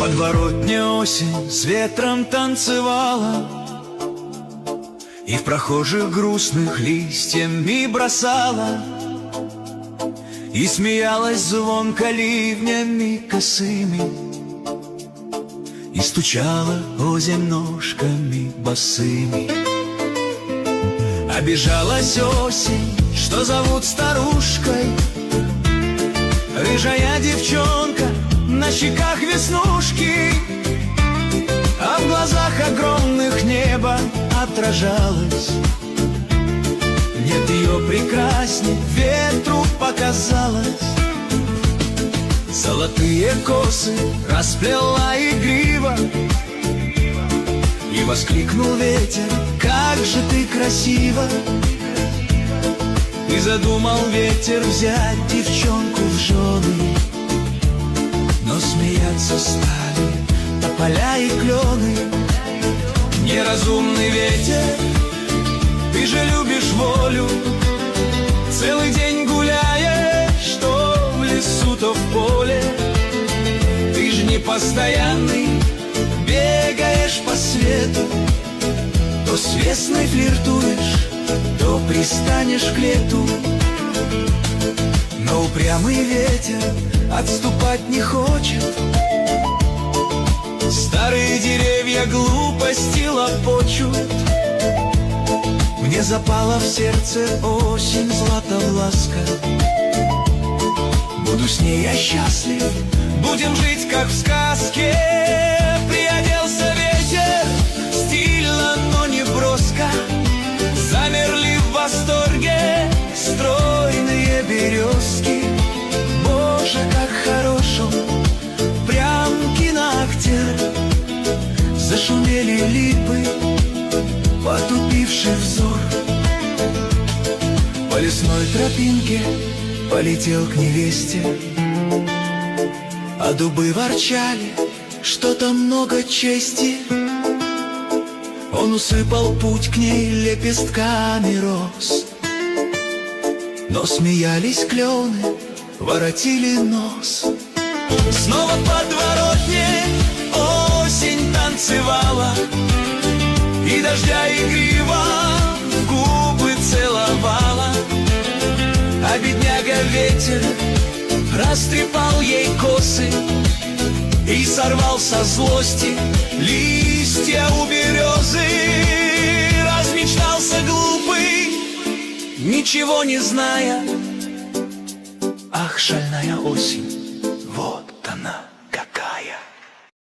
подворотне осень с ветром танцевала, и в прохожих грустных листьями бросала, и смеялась звонко ливнями косыми, и стучала озимь ножками босыми. Обижалась осень, что зовут старушкой, рыжая девчонка, на щеках веснушки, а в глазах огромных небо отражалось. Нет ее прекрасней, ветру показалось. Золотые косы расплела игриво, и воскликнул ветер: как же ты красива! И задумал ветер взять девчонку в жены, но смеяться стали тополя и клены. Неразумный ветер, ты же любишь волю, целый день гуляешь, то в лесу, то в поле. Ты же не постоянный, бегаешь по свету, то с весной флиртуешь, то пристанешь к лету. Но упрямый ветер отступать не хочет, старые деревья глупости лопочут. Мне запала в сердце осень златовласка, буду с ней я счастлив, будем жить как в сказке. Приоделся ветер стильно, но не броско, замерли в восторге стройные березки. Боже, как хорош он, прям киноактер. Зашумели липы, потупивший взор. По лесной тропинке полетел к невесте, а дубы ворчали, что-то много чести. Он усыпал путь к ней лепестками роз, но смеялись клены, воротили нос. Снова подворотне осень танцевала, и дождя игриво в губы целовала. А бедняга ветер растрепал ей косы и сорвал со злости листья у березы. Размечтался глупый, ничего не зная. Ах, шальная осень!